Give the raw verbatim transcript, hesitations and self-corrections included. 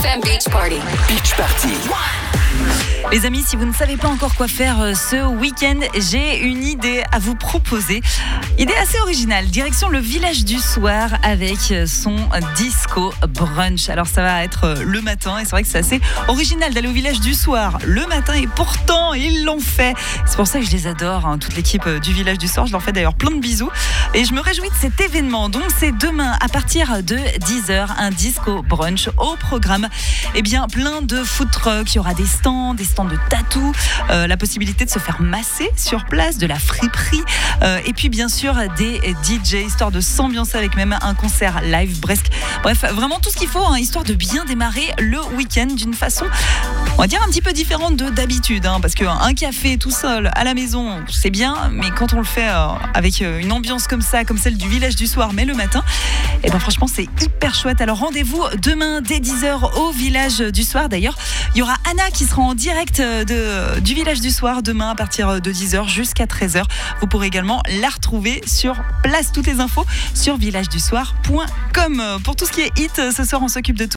M Beach Party. Beach Party. Les amis, si vous ne savez pas encore quoi faire ce week-end, j'ai une idée à vous proposer. Idée assez originale, direction le village du soir avec son disco brunch. Alors ça va être le matin et c'est vrai que c'est assez original d'aller au village du soir le matin et pourtant ils l'ont fait. C'est pour ça que je les adore, hein, toute l'équipe du village du soir. Je leur fais d'ailleurs plein de bisous et je me réjouis de cet événement. Donc c'est demain à partir de dix heures, un disco brunch au programme. Eh bien plein de food trucks, il y aura des stands, des stands de tatou, euh, la possibilité de se faire masser sur place, de la friperie euh, et puis bien sûr des D J histoire de s'ambiancer avec même un concert live presque. Bref, vraiment tout ce qu'il faut, hein, histoire de bien démarrer le week-end d'une façon, on va dire un petit peu différente de d'habitude, hein, parce qu'un café tout seul à la maison c'est bien, mais quand on le fait euh, avec une ambiance comme ça, comme celle du village du soir mais le matin, et ben franchement c'est hyper chouette. Alors rendez-vous demain dès dix heures au village du soir. D'ailleurs il y aura Anna qui sera en direct de, du village du soir demain à partir de dix heures jusqu'à treize heures. Vous pourrez également la retrouver sur place. Toutes les infos sur village du soir point com. Pour tout ce qui est hit, ce soir on s'occupe de tout.